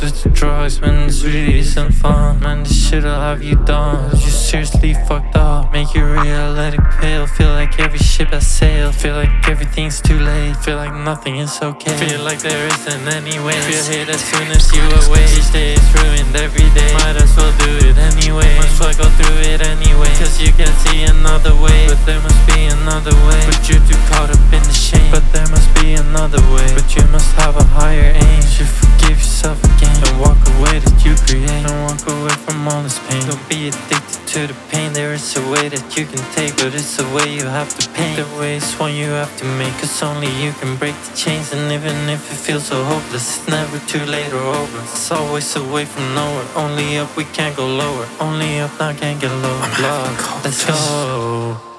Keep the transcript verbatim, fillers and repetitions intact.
with the drugs, man, this really isn't fun. Man, this shit'll have you done. You seriously fucked up. Make you real, let it pale. Feel like every ship has sailed. Feel like everything's too late. Feel like nothing is okay. Feel like there isn't any way. Feel hate as soon as you awake. Each day is ruined every day. Might as well do it anyway. Might as well go through it anyway. Cause you can't see another way. But there must be another way. But you're too caught up in the shame. But there must be another way. But you must have a higher aim. You forgive yourself again. Don't walk away that you create. Don't walk away from all this pain. Don't be addicted to the pain. There is a way that you can take, but it's a way you have to paint. The way is one you have to make, cause only you can break the chains. And even if it feels so hopeless, it's never too late or over. It's always away from nowhere. Only up, we can't go lower. Only up, now can't get lower. Love, let's go.